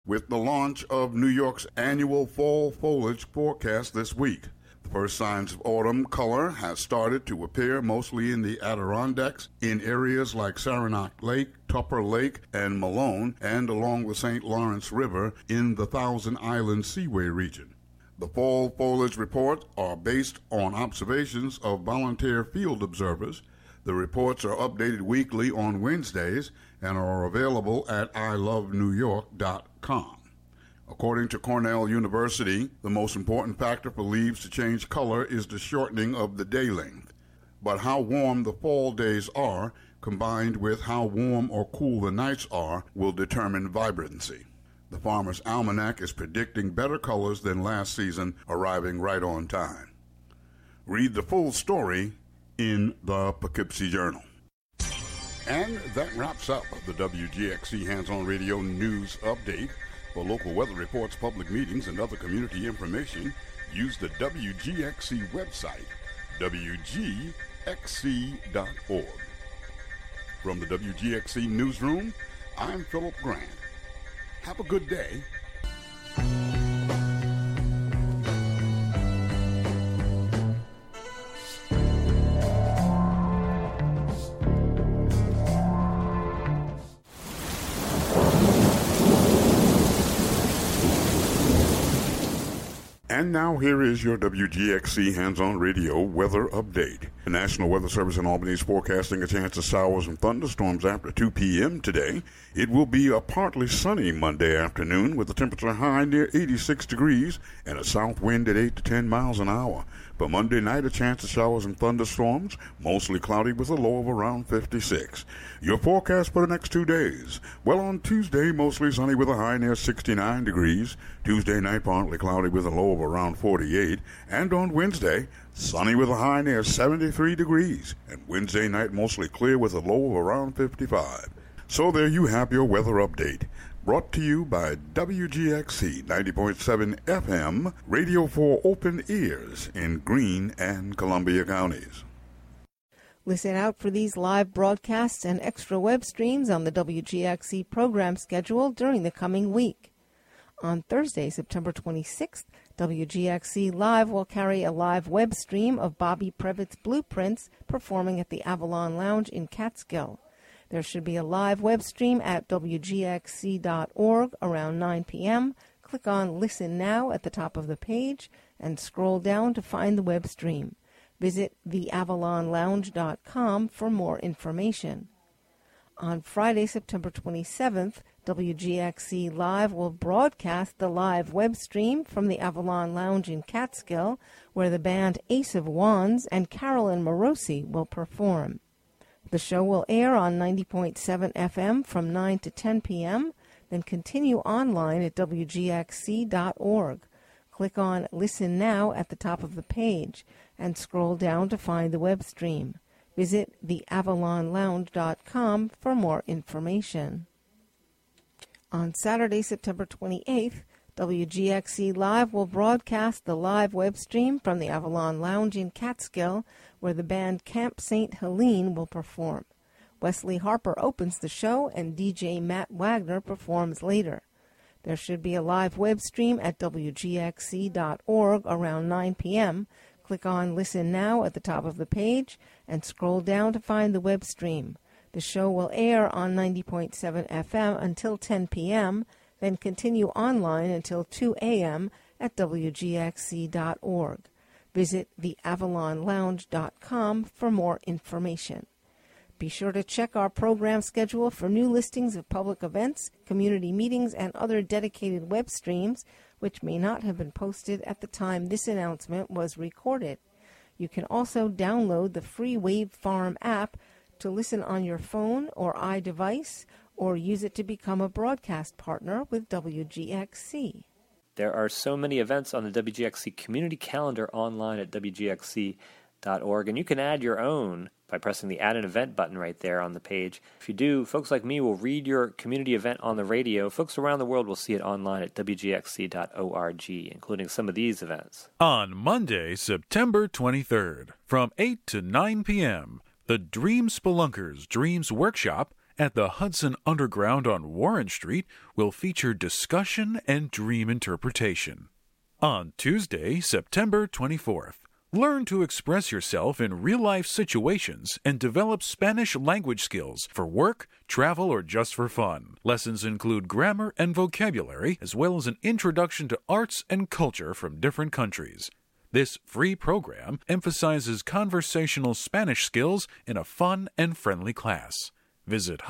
with the launch of New York's annual fall foliage forecast this week. The first signs of autumn color has started to appear mostly in the Adirondacks, in areas like Saranac Lake, Tupper Lake, and Malone, and along the St. Lawrence River in the Thousand Islands Seaway region. The fall foliage reports are based on observations of volunteer field observers. The reports are updated weekly on Wednesdays and are available at ilovenewyork.com. According to Cornell University, the most important factor for leaves to change color is the shortening of the day length. But how warm the fall days are, combined with how warm or cool the nights are, will determine vibrancy. The Farmer's Almanac is predicting better colors than last season, arriving right on time. Read the full story in the Poughkeepsie Journal. And that wraps up the WGXC Hands-On Radio News Update. For local weather reports, public meetings, and other community information, use the WGXC website, wgxc.org. From the WGXC Newsroom, I'm Philip Grant. Have a good day. And now here is your WGXC Hands-On Radio weather update. The National Weather Service in Albany is forecasting a chance of showers and thunderstorms after 2 p.m. today. It will be a partly sunny Monday afternoon with a temperature high near 86 degrees and a south wind at 8 to 10 miles an hour. For Monday night, a chance of showers and thunderstorms, mostly cloudy with a low of around 56. Your forecast for the next 2 days. Well, on Tuesday, mostly sunny with a high near 69 degrees. Tuesday night, partly cloudy with a low of around 48. And on Wednesday, sunny with a high near 73 degrees. And Wednesday night, mostly clear with a low of around 55. So there you have your weather update. Brought to you by WGXC 90.7 FM, radio for open ears in Greene and Columbia counties. Listen out for these live broadcasts and extra web streams on the WGXC program schedule during the coming week. On Thursday, September 26th, WGXC Live will carry a live web stream of Bobby Previtt's Blueprints performing at the Avalon Lounge in Catskill. There should be a live web stream at wgxc.org around 9 p.m. Click on Listen Now at the top of the page and scroll down to find the web stream. Visit theavalonlounge.com for more information. On Friday, September 27th, WGXC Live will broadcast the live web stream from the Avalon Lounge in Catskill, where the band Ace of Wands and Carolyn Morosi will perform. The show will air on 90.7 FM from 9 to 10 p.m., then continue online at wgxc.org. Click on Listen Now at the top of the page and scroll down to find the web stream. Visit theavalonlounge.com for more information. On Saturday, September 28th, WGXC Live will broadcast the live web stream from the Avalon Lounge in Catskill, where the band Camp St. Helene will perform. Wesley Harper opens the show, and DJ Matt Wagner performs later. There should be a live web stream at wgxc.org around 9 p.m. Click on Listen Now at the top of the page and scroll down to find the web stream. The show will air on 90.7 FM until 10 p.m., then continue online until 2 a.m. at wgxc.org. Visit theavalonlounge.com for more information. Be sure to check our program schedule for new listings of public events, community meetings, and other dedicated web streams, which may not have been posted at the time this announcement was recorded. You can also download the free Wavefarm app to listen on your phone or iDevice, or use it to become a broadcast partner with WGXC. There are so many events on the WGXC community calendar online at WGXC.org, and you can add your own by pressing the Add an Event button right there on the page. If you do, folks like me will read your community event on the radio. Folks around the world will see it online at WGXC.org, including some of these events. On Monday, September 23rd, from 8 to 9 p.m., the Dream Spelunkers Dreams Workshop at the Hudson Underground on Warren Street will feature discussion and dream interpretation. On Tuesday, September 24th, learn to express yourself in real-life situations and develop Spanish language skills for work, travel, or just for fun. Lessons include grammar and vocabulary, as well as an introduction to arts and culture from different countries. This free program emphasizes conversational Spanish skills in a fun and friendly class. Visit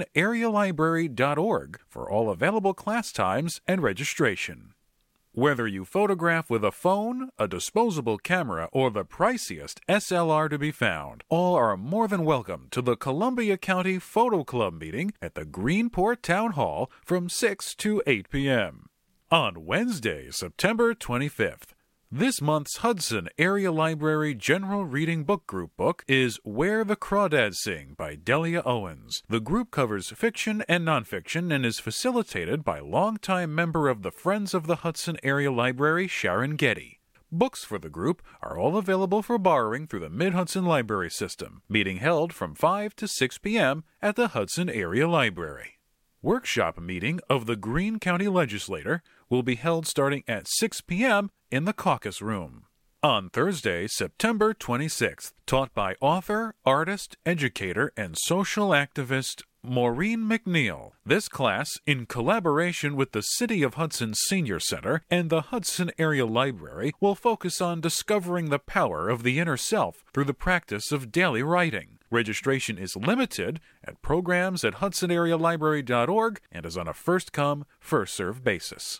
HudsonAreaLibrary.org for all available class times and registration. Whether you photograph with a phone, a disposable camera, or the priciest SLR to be found, all are more than welcome to the Columbia County Photo Club meeting at the Greenport Town Hall from 6 to 8 p.m. On Wednesday, September 25th, this month's Hudson Area Library General Reading Book Group book is Where the Crawdads Sing by Delia Owens. The group covers fiction and nonfiction and is facilitated by longtime member of the Friends of the Hudson Area Library, Sharon Getty. Books for the group are all available for borrowing through the Mid-Hudson Library System, meeting held from 5 to 6 p.m. at the Hudson Area Library. Workshop meeting of the Greene County Legislature will be held starting at 6 p.m. in the caucus room. On Thursday, September 26th, taught by author, artist, educator, and social activist Maureen McNeil. This class, in collaboration with the City of Hudson Senior Center and the Hudson Area Library, will focus on discovering the power of the inner self through the practice of daily writing. Registration is limited at programs at HudsonAreaLibrary.org and is on a first-come, first-served basis.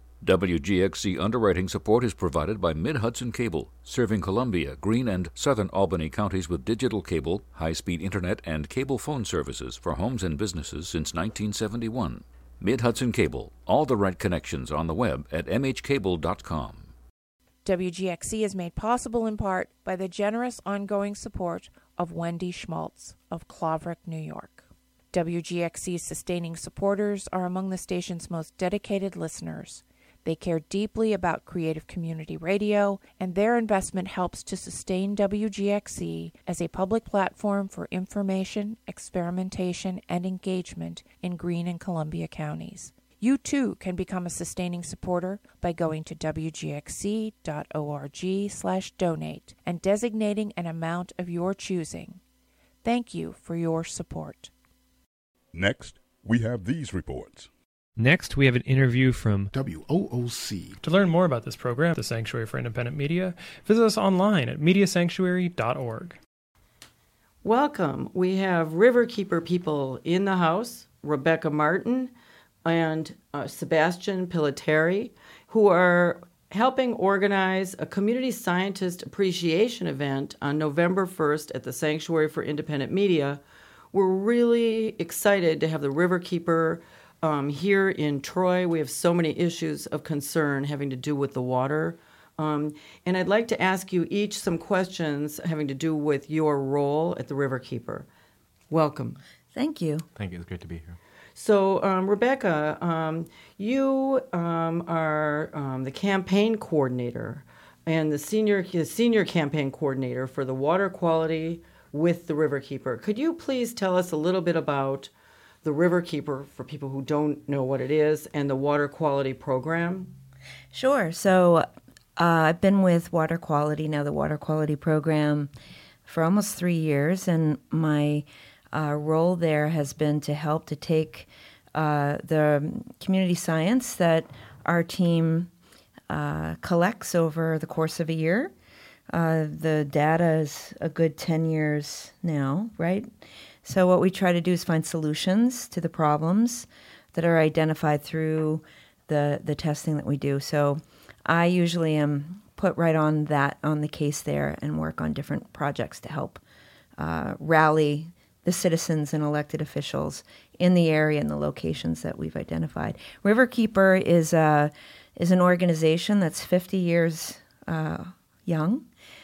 WGXC underwriting support is provided by Mid-Hudson Cable, serving Columbia, Greene, and southern Albany counties with digital cable, high-speed internet, and cable phone services for homes and businesses since 1971. Mid-Hudson Cable, all the right connections on the web at mhcable.com. WGXC is made possible in part by the generous ongoing support of Wendy Schmaltz of Claverick, New York. WGXC's sustaining supporters are among the station's most dedicated listeners. They care deeply about creative community radio, and their investment helps to sustain WGXC as a public platform for information, experimentation, and engagement in Greene and Columbia counties. You too can become a sustaining supporter by going to wgxc.org/donate and designating an amount of your choosing. Thank you for your support. Next, we have these reports. Next, we have an interview from WOOC. To learn more about this program, the Sanctuary for Independent Media, visit us online at mediasanctuary.org. Welcome. We have Riverkeeper people in the house, Rebecca Martin and Sebastian Pilateri, who are helping organize a community scientist appreciation event on November 1st at the Sanctuary for Independent Media. We're really excited to have the Riverkeeper here in Troy. We have so many issues of concern having to do with the water. And I'd like to ask you each some questions having to do with your role at the Riverkeeper. Welcome. Thank you. Thank you. It's great to be here. So, Rebecca, you are the campaign coordinator and the senior campaign coordinator for the water quality with the Riverkeeper. Could you please tell us a little bit about the Riverkeeper for people who don't know what it is and the water quality program? Sure. So I've been with Water Quality, now the Water Quality Program, for almost 3 years, and my role there has been to help to take the community science that our team collects over the course of a year. The data is a good 10 years now, right? So what we try to do is find solutions to the problems that are identified through the testing that we do. So I usually am put right on the case there and work on different projects to help rally the citizens and elected officials in the area and the locations that we've identified. Riverkeeper is an organization that's 50 years young.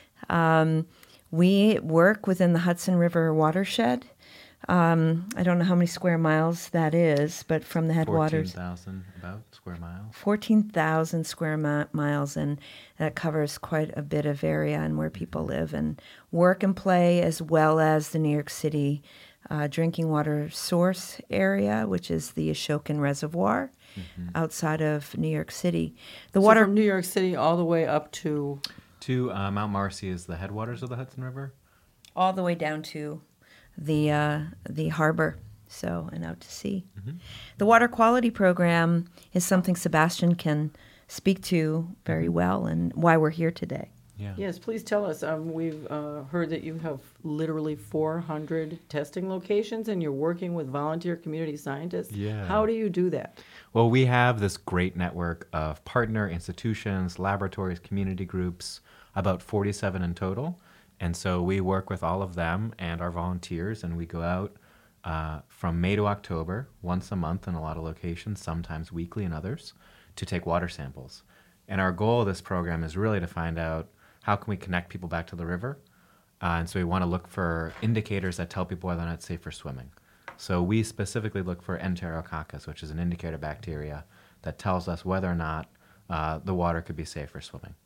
We work within the Hudson River watershed. I don't know how many square miles that is, but from the headwaters... 14,000 about square miles. 14,000 square miles, and that covers quite a bit of area and where people live and work and play, as well as the New York City drinking water source area, which is the Ashokan Reservoir outside of New York City. The So water from New York City all the way up to Mount Marcy is the headwaters of the Hudson River. all the way down to the harbor, so, and out to sea. The water quality program is something Sebastian can speak to very well, and why we're here today. Yeah. Yes, please tell us. We've heard that you have literally 400 testing locations and you're working with volunteer community scientists. Yeah. How do you do that? Well, we have this great network of partner institutions, laboratories, community groups, about 47 in total. And so we work with all of them and our volunteers, and we go out from May to October, once a month in a lot of locations, sometimes weekly in others, to take water samples. And our goal of this program is really to find out how can we connect people back to the river. And so we want to look for indicators that tell people whether or not it's safe for swimming. So we specifically look for Enterococcus, which is an indicator bacteria that tells us whether or not the water could be safe for swimming.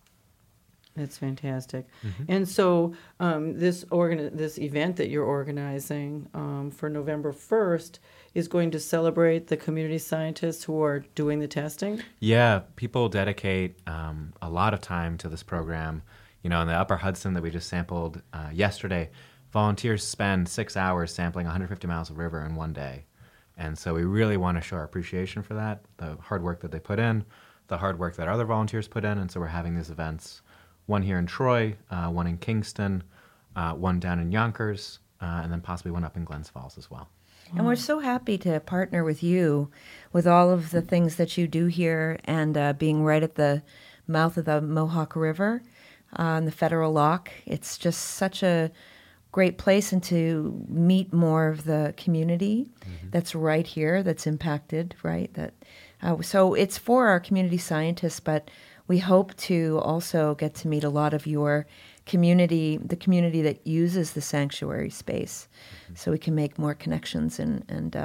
That's fantastic. And so this event that you're organizing for November 1st is going to celebrate the community scientists who are doing the testing? Yeah, people dedicate a lot of time to this program. You know, in the Upper Hudson that we just sampled yesterday, volunteers spend 6 hours sampling 150 miles of river in one day. And so we really want to show our appreciation for that, the hard work that they put in, the hard work that other volunteers put in. And so we're having these events, one here in Troy, one in Kingston, one down in Yonkers, and then possibly one up in Glens Falls as well. And we're so happy to partner with you with all of the things that you do here, and being right at the mouth of the Mohawk River on the Federal Lock. It's just such a great place, and to meet more of the community that's right here, that's impacted, right? So it's for our community scientists, but we hope to also get to meet a lot of your community, the community that uses the sanctuary space, so we can make more connections and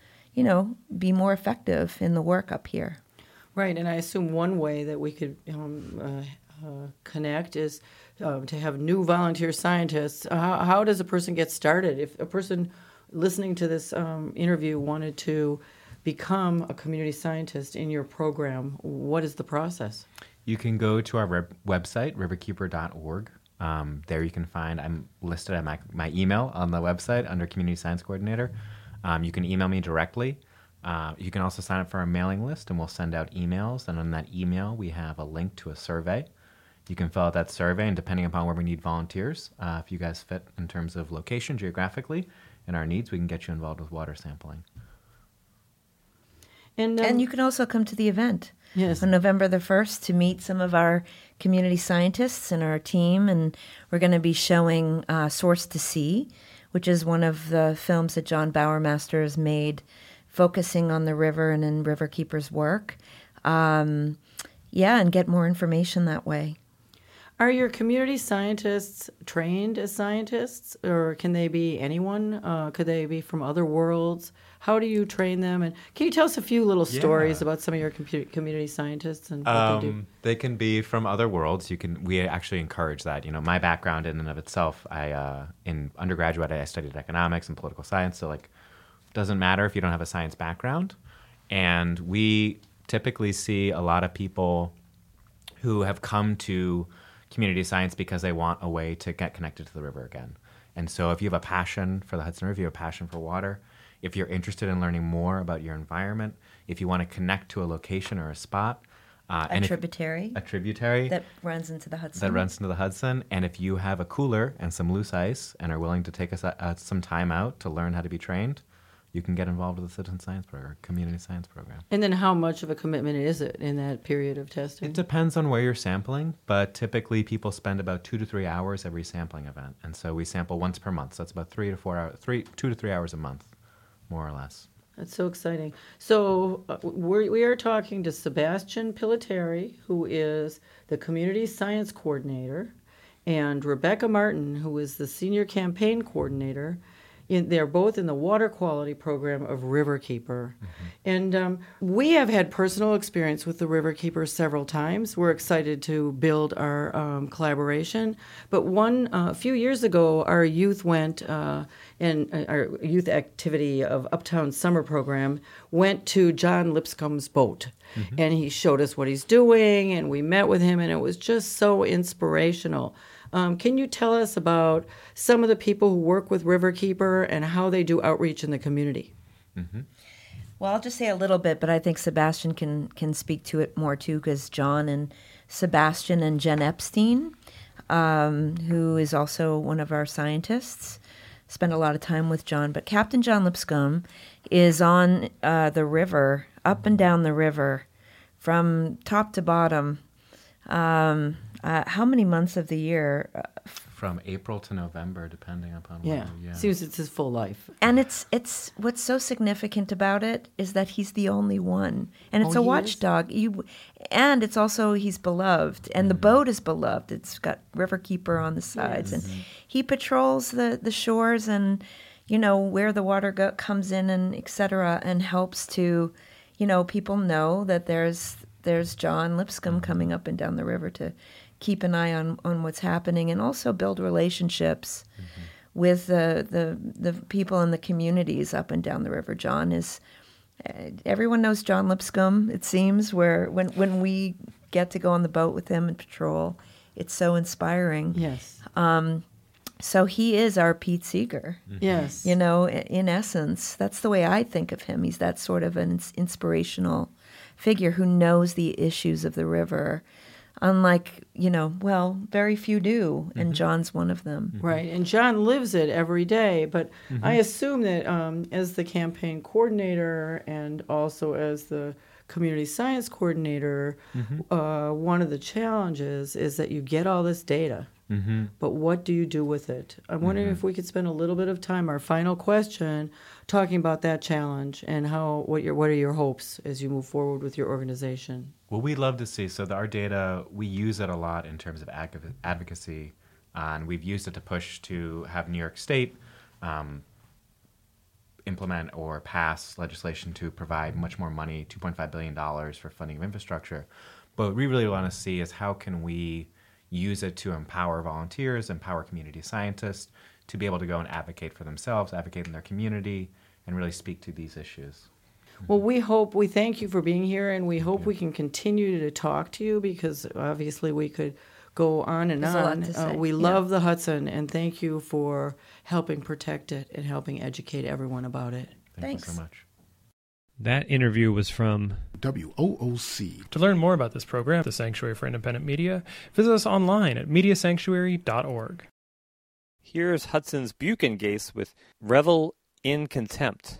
be more effective in the work up here. Right, and I assume one way that we could connect is to have new volunteer scientists. How does a person get started? If a person listening to this interview wanted to become a community scientist in your program, what is the process? You can go to our website, riverkeeper.org. There you can find, I'm listed at my email on the website under Community Science Coordinator. You can email me directly. You can also sign up for our mailing list, and we'll send out emails. And on that email, we have a link to a survey. You can fill out that survey, and depending upon where we need volunteers, if you guys fit in terms of location geographically and our needs, we can get you involved with water sampling. And you can also come to the event. Yes. On November the 1st to meet some of our community scientists and our team, and we're going to be showing Source to Sea, which is one of the films that John Bowermaster has made, focusing on the river and in Riverkeeper's work. And get more information that way. Are your community scientists trained as scientists, or can they be anyone? Could they be from other worlds? How do you train them? And can you tell us a few little stories about some of your community scientists and what they do? They can be from other worlds. We actually encourage that. You know, my background in and of itself, in undergraduate I studied economics and political science. So it doesn't matter if you don't have a science background. And we typically see a lot of people who have come to community science because they want a way to get connected to the river again. And so if you have a passion for the Hudson River, you have a passion for water, if you're interested in learning more about your environment, if you want to connect to a location or a spot. A tributary that runs into the Hudson. And if you have a cooler and some loose ice and are willing to take us some time out to learn how to be trained, you can get involved with the Citizen Science Program, Community Science Program. And then how much of a commitment is it in that period of testing? It depends on where you're sampling, but typically people spend about 2 to 3 hours every sampling event. And so we sample once per month. So that's about 2 to 3 hours a month, more or less. That's so exciting. So we are talking to Sebastian Pilateri, who is the Community Science Coordinator, and Rebecca Martin, who is the Senior Campaign Coordinator They're both in the water quality program of Riverkeeper. And we have had personal experience with the Riverkeeper several times. We're excited to build our collaboration. But a few years ago, our youth went, and our youth activity of Uptown Summer Program went to John Lipscomb's boat. And he showed us what he's doing, and we met with him, and it was just so inspirational. Can you tell us about some of the people who work with Riverkeeper and how they do outreach in the community? Well, I'll just say a little bit, but I think Sebastian can speak to it more too, because John and Sebastian and Jen Epstein, who is also one of our scientists, spend a lot of time with John. But Captain John Lipscomb is on the river, up and down the river, from top to bottom. How many months of the year? From April to November, depending upon Yeah, seems it's his full life. And it's what's so significant about it is that he's the only one, and it's a watchdog. And it's also he's beloved, and the boat is beloved. It's got Riverkeeper on the sides, and he patrols the shores and where the water comes in and etc. and helps to people know that there's John Lipscomb coming up and down the river to keep an eye on what's happening, and also build relationships with the people in the communities up and down the river. John is everyone knows John Lipscomb, it seems, where when we get to go on the boat with him and patrol, it's so inspiring. Yes. So he is our Pete Seeger. Yes. In essence, that's the way I think of him. He's that sort of an inspirational figure who knows the issues of the river. Unlike, very few do, and John's one of them. Right, and John lives it every day, but I assume that as the campaign coordinator and also as the community science coordinator, one of the challenges is that you get all this data, but what do you do with it? I'm wondering if we could spend a little bit of time, our final question, talking about that challenge and what are your hopes as you move forward with your organization? Well, we love to see, our data, we use it a lot in terms of advocacy, and we've used it to push to have New York State implement or pass legislation to provide much more money, $2.5 billion for funding of infrastructure. But what we really want to see is how can we use it to empower volunteers, empower community scientists to be able to go and advocate for themselves, advocate in their community, and really speak to these issues. Well, we thank you for being here, and we hope we can continue to talk to you, because obviously we could go on and There's on. a lot to say. We love the Hudson, and thank you for helping protect it and helping educate everyone about it. Thanks you so much. That interview was from WOOC. To learn more about this program, the Sanctuary for Independent Media, visit us online at mediasanctuary.org. Here's Hudson's Buchan-Gase with Revel in Contempt.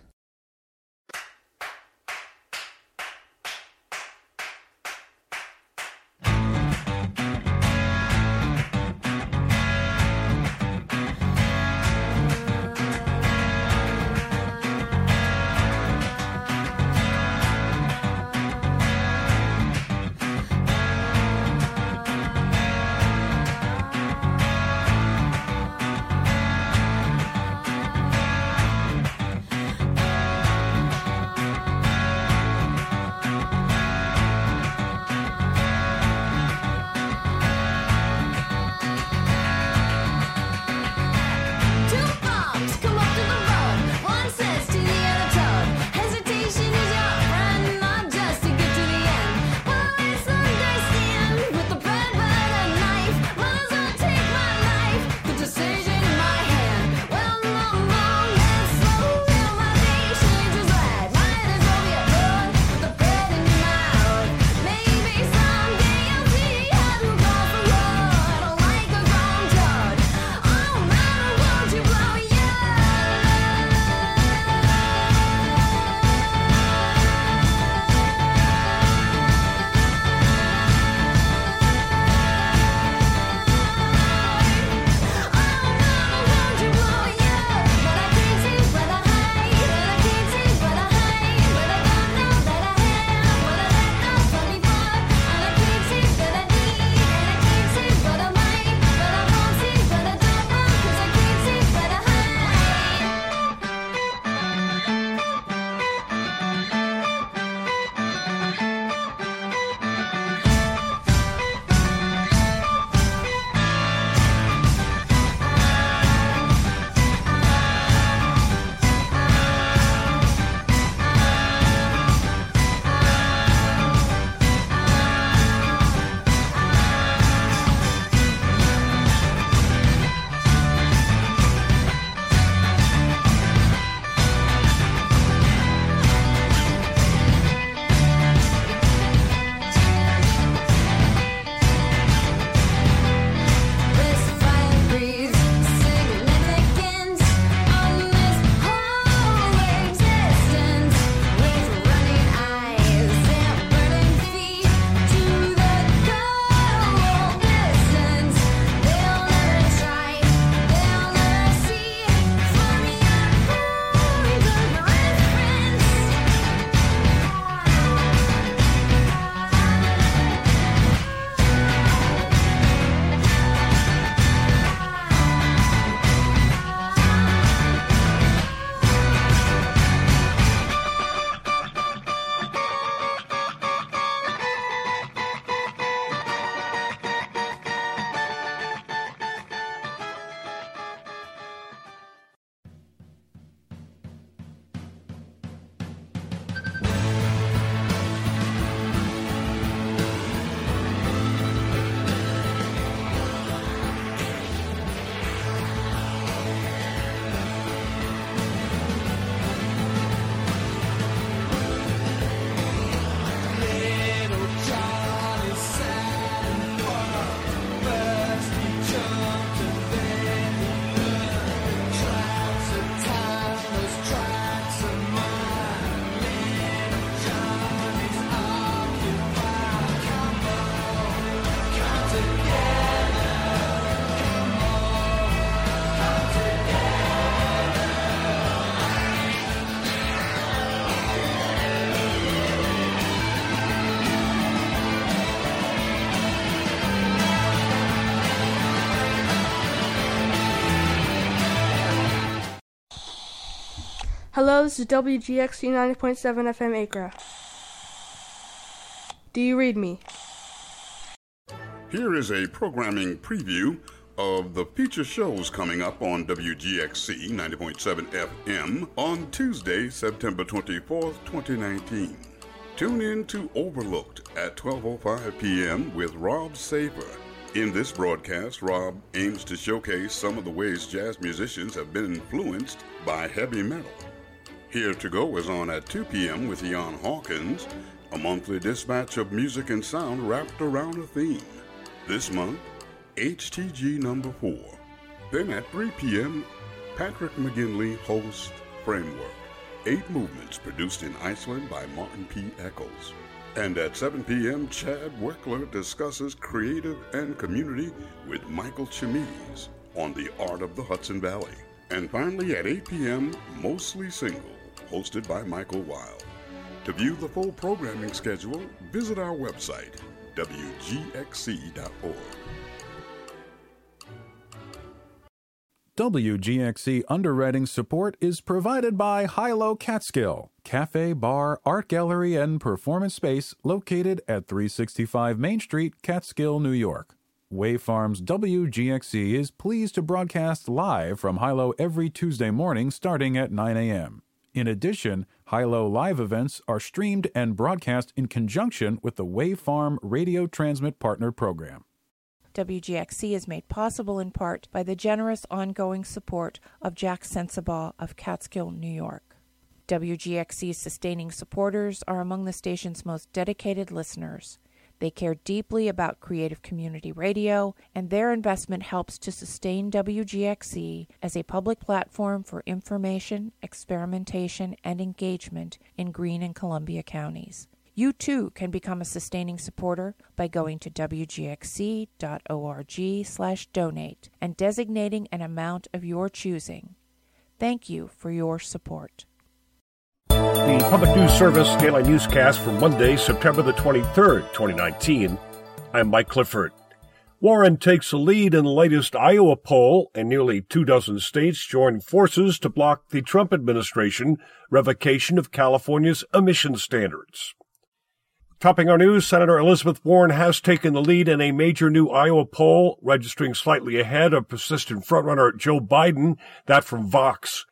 Hello, this is WGXC 90.7 FM Acra. Do you read me? Here is a programming preview of the feature shows coming up on WGXC 90.7 FM on Tuesday, September 24th, 2019. Tune in to Overlooked at 12:05 p.m. with Rob Safer. In this broadcast, Rob aims to showcase some of the ways jazz musicians have been influenced by heavy metal. Here to Go is on at 2 p.m. with Jan Hawkins, a monthly dispatch of music and sound wrapped around a theme. This month, HTG number 4. Then at 3 p.m., Patrick McGinley hosts Framework, 8 movements produced in Iceland by Martin P. Eccles. And at 7 p.m., Chad Weckler discusses creative and community with Michael Chimides on the art of the Hudson Valley. And finally, at 8 p.m., Mostly Single, hosted by Michael Wild. To view the full programming schedule, visit our website, wgxc.org. WGXC underwriting support is provided by Hilo Catskill, cafe, bar, art gallery, and performance space located at 365 Main Street, Catskill, New York. Wave Farms WGXC is pleased to broadcast live from Hilo every Tuesday morning starting at 9 a.m. In addition, Hilo live events are streamed and broadcast in conjunction with the Wave Farm Radio Transmit Partner Program. WGXC is made possible in part by the generous ongoing support of Jack Sensabaugh of Catskill, New York. WGXC's sustaining supporters are among the station's most dedicated listeners. They care deeply about creative community radio, and their investment helps to sustain WGXC as a public platform for information, experimentation, and engagement in Greene and Columbia counties. You too can become a sustaining supporter by going to wgxc.org/donate and designating an amount of your choosing. Thank you for your support. The Public News Service Daily Newscast for Monday, September the 23rd, 2019. I'm Mike Clifford. Warren takes the lead in the latest Iowa poll, and nearly 24 states join forces to block the Trump administration revocation of California's emission standards. Topping our news, Senator Elizabeth Warren has taken the lead in a major new Iowa poll, registering slightly ahead of persistent frontrunner Joe Biden, that from Vox.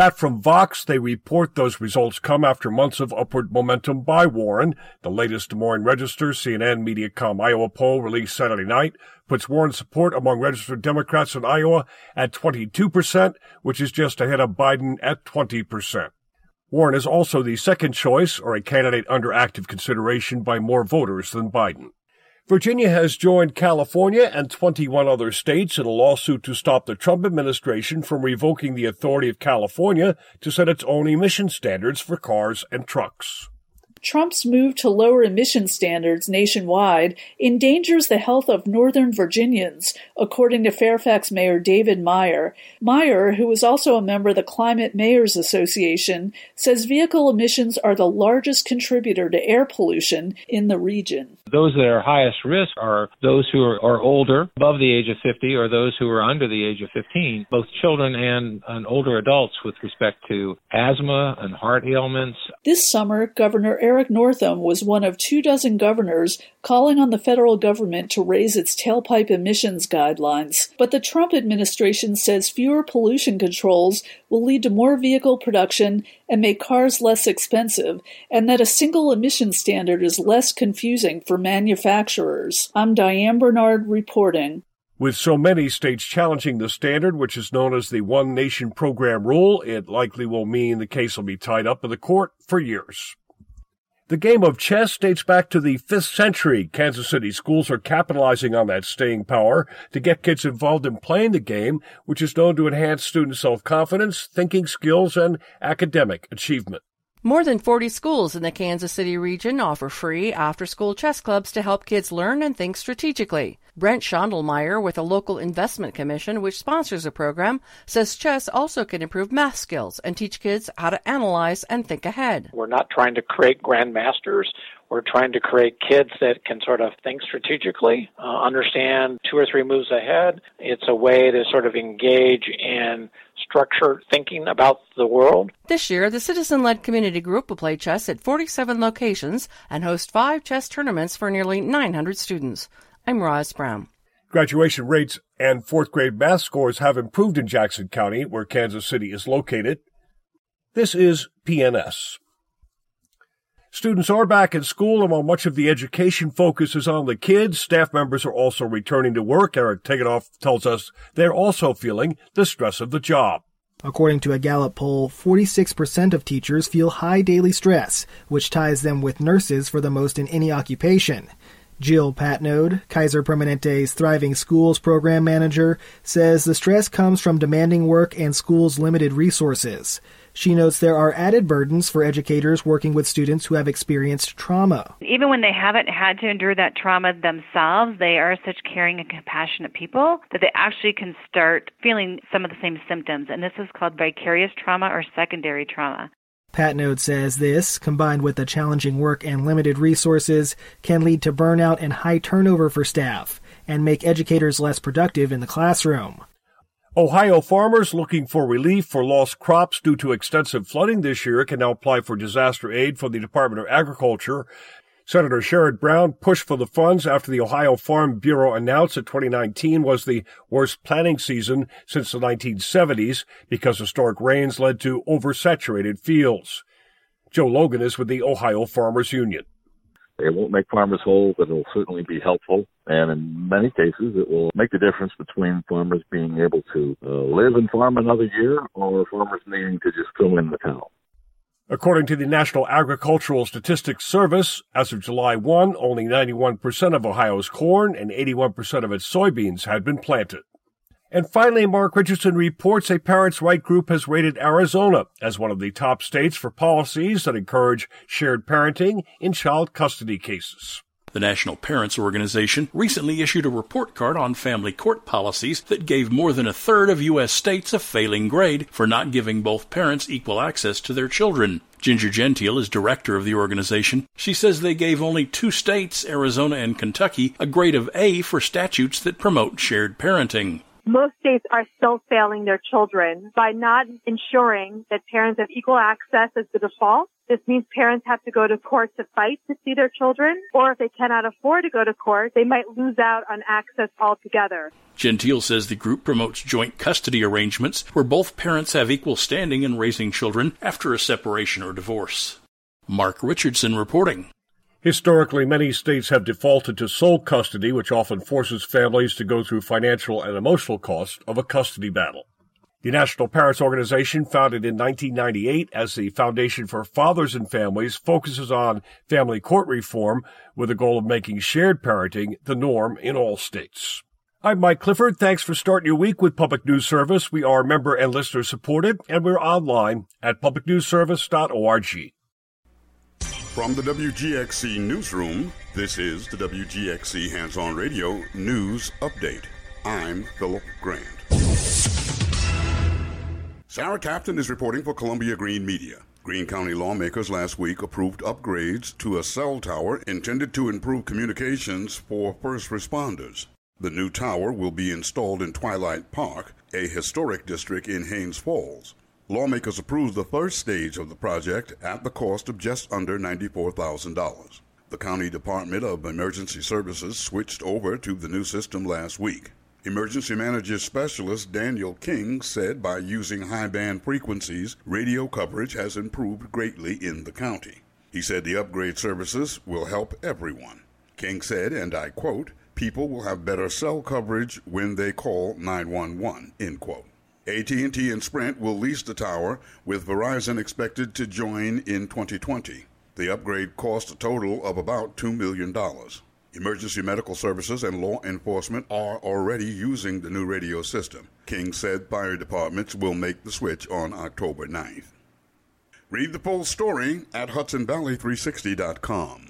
They report those results come after months of upward momentum by Warren. The latest Des Moines Register, CNN, Mediacom Iowa poll released Saturday night puts Warren's support among registered Democrats in Iowa at 22%, which is just ahead of Biden at 20%. Warren is also the second choice, or a candidate under active consideration by more voters than Biden. Virginia has joined California and 21 other states in a lawsuit to stop the Trump administration from revoking the authority of California to set its own emission standards for cars and trucks. Trump's move to lower emission standards nationwide endangers the health of Northern Virginians, according to Fairfax Mayor David Meyer. Meyer, who is also a member of the Climate Mayors Association, says vehicle emissions are the largest contributor to air pollution in the region. Those that are highest risk are those who are older, above the age of 50, or those who are under the age of 15, both children and older adults with respect to asthma and heart ailments. This summer, Governor Eric Northam was one of 24 governors calling on the federal government to raise its tailpipe emissions guidelines. But the Trump administration says fewer pollution controls will lead to more vehicle production and make cars less expensive, and that a single emission standard is less confusing for manufacturers. I'm Diane Bernard reporting. With so many states challenging the standard, which is known as the One Nation Program rule, it likely will mean the case will be tied up in the court for years. The game of chess dates back to the 5th century. Kansas City schools are capitalizing on that staying power to get kids involved in playing the game, which is known to enhance student self-confidence, thinking skills, and academic achievement. More than 40 schools in the Kansas City region offer free after-school chess clubs to help kids learn and think strategically. Brent Schondelmeyer with the local investment commission, which sponsors the program, says chess also can improve math skills and teach kids how to analyze and think ahead. We're not trying to create grandmasters. We're trying to create kids that can sort of think strategically, understand 2 or 3 moves ahead. It's a way to sort of engage in structure thinking about the world. This year, the citizen-led community group will play chess at 47 locations and host 5 chess tournaments for nearly 900 students. I'm Roz Brown. Graduation rates and fourth-grade math scores have improved in Jackson County, where Kansas City is located. This is PNS. Students are back in school, and while much of the education focus is on the kids, staff members are also returning to work. Eric Tegethoff tells us they're also feeling the stress of the job. According to a Gallup poll, 46% of teachers feel high daily stress, which ties them with nurses for the most in any occupation. Jill Patnode, Kaiser Permanente's Thriving Schools program manager, says the stress comes from demanding work and schools' limited resources. She notes there are added burdens for educators working with students who have experienced trauma. Even when they haven't had to endure that trauma themselves, they are such caring and compassionate people that they actually can start feeling some of the same symptoms. And this is called vicarious trauma or secondary trauma. Patnode says this, combined with the challenging work and limited resources, can lead to burnout and high turnover for staff and make educators less productive in the classroom. Ohio farmers looking for relief for lost crops due to extensive flooding this year can now apply for disaster aid from the Department of Agriculture. Senator Sherrod Brown pushed for the funds after the Ohio Farm Bureau announced that 2019 was the worst planting season since the 1970s because historic rains led to oversaturated fields. Joe Logan is with the Ohio Farmers Union. It won't make farmers whole, but it will certainly be helpful. And in many cases, it will make the difference between farmers being able to live and farm another year or farmers needing to just throw in the towel. According to the National Agricultural Statistics Service, as of July 1, only 91% of Ohio's corn and 81% of its soybeans had been planted. And finally, Mark Richardson reports a parents' right group has rated Arizona as one of the top states for policies that encourage shared parenting in child custody cases. The National Parents Organization recently issued a report card on family court policies that gave more than a third of U.S. states a failing grade for not giving both parents equal access to their children. Ginger Gentile is director of the organization. She says they gave only 2 states, Arizona and Kentucky, a grade of A for statutes that promote shared parenting. Most states are still failing their children by not ensuring that parents have equal access as the default. This means parents have to go to court to fight to see their children, or if they cannot afford to go to court, they might lose out on access altogether. Gentile says the group promotes joint custody arrangements where both parents have equal standing in raising children after a separation or divorce. Mark Richardson reporting. Historically, many states have defaulted to sole custody, which often forces families to go through financial and emotional costs of a custody battle. The National Parents Organization, founded in 1998 as the Foundation for Fathers and Families, focuses on family court reform with the goal of making shared parenting the norm in all states. I'm Mike Clifford. Thanks for starting your week with Public News Service. We are member and listener supported, and we're online at publicnewsservice.org. From the WGXC Newsroom, this is the WGXC Hands-On Radio News Update. I'm Philip Grant. Sarah Captain is reporting for Columbia Green Media. Greene County lawmakers last week approved upgrades to a cell tower intended to improve communications for first responders. The new tower will be installed in Twilight Park, a historic district in Haines Falls. Lawmakers approved the first stage of the project at the cost of just under $94,000. The County Department of Emergency Services switched over to the new system last week. Emergency Manager Specialist Daniel King said by using high-band frequencies, radio coverage has improved greatly in the county. He said the upgrade services will help everyone. King said, and I quote, "People will have better cell coverage when they call 911, end quote. AT&T and Sprint will lease the tower, with Verizon expected to join in 2020. The upgrade cost a total of about $2 million. Emergency medical services and law enforcement are already using the new radio system. King said fire departments will make the switch on October 9th. Read the full story at HudsonValley360.com.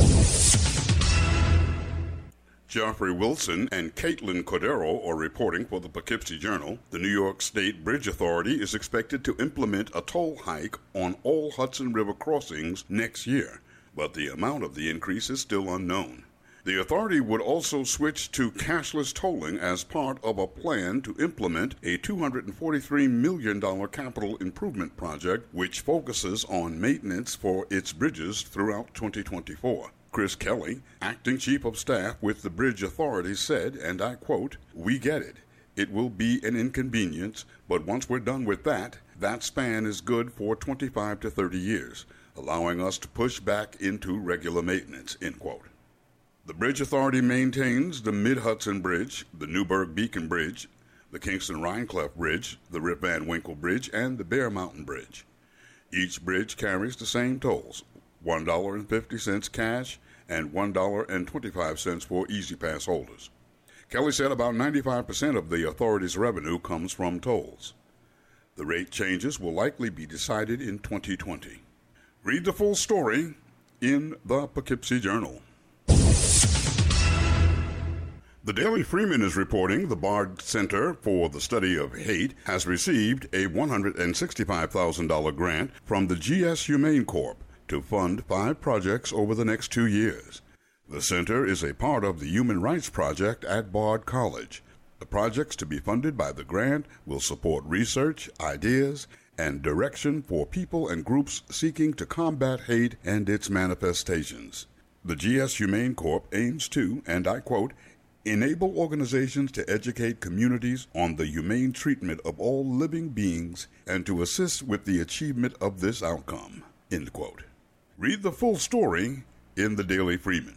Geoffrey Wilson and Caitlin Cordero are reporting for the Poughkeepsie Journal. The New York State Bridge Authority is expected to implement a toll hike on all Hudson River crossings next year, but the amount of the increase is still unknown. The authority would also switch to cashless tolling as part of a plan to implement a $243 million capital improvement project which focuses on maintenance for its bridges throughout 2024. Chris Kelly, acting chief of staff with the Bridge Authority, said, and I quote, "We get it. It will be an inconvenience, but once we're done with that span is good for 25 to 30 years, allowing us to push back into regular maintenance," end quote. The Bridge Authority maintains the Mid-Hudson Bridge, the Newburgh-Beacon Bridge, the Kingston-Rhinecleft Bridge, the Rip Van Winkle Bridge, and the Bear Mountain Bridge. Each bridge carries the same tolls, $1.50 cash and $1.25 for Easy Pass holders. Kelly said about 95% of the authority's revenue comes from tolls. The rate changes will likely be decided in 2020. Read the full story in the Poughkeepsie Journal. The Daily Freeman is reporting the Bard Center for the Study of Hate has received a $165,000 grant from the GS Humane Corp to fund 5 projects over the next 2 years. The center is a part of the Human Rights Project at Bard College. The projects to be funded by the grant will support research, ideas, and direction for people and groups seeking to combat hate and its manifestations. The GS Humane Corp aims to, and I quote, "enable organizations to educate communities on the humane treatment of all living beings and to assist with the achievement of this outcome," end quote. Read the full story in the Daily Freeman.